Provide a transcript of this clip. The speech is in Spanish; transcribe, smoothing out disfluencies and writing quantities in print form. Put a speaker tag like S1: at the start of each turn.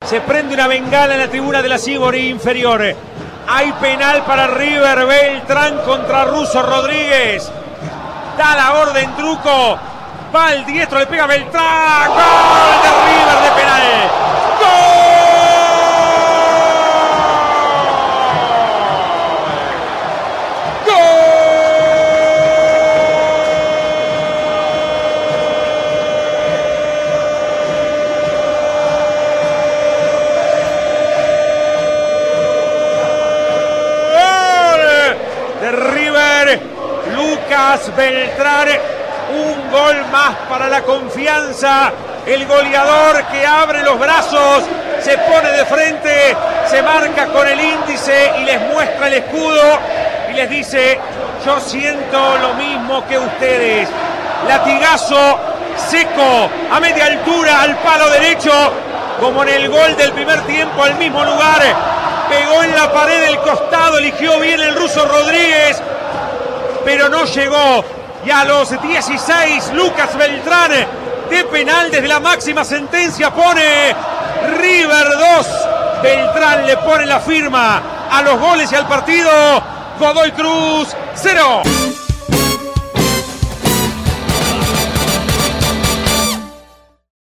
S1: Se prende una bengala en la tribuna de la Sibori inferior. Hay penal para River. Beltrán contra Russo Rodríguez. Da la orden Druco. Va al diestro, le pega Beltrán. ¡Gol de River de penal! Lucas Beltrán, un gol más para la confianza. El goleador que abre los brazos, se pone de frente, se marca con el índice y les muestra el escudo y les dice: yo siento lo mismo que ustedes. Latigazo seco a media altura al palo derecho, como en el gol del primer tiempo, al mismo lugar. Pegó en la pared del costado, eligió bien el Russo Rodríguez, pero no llegó. Y a los 16, Lucas Beltrán de penal desde la máxima sentencia pone River 2. Beltrán le pone la firma a los goles y al partido. Godoy Cruz 0.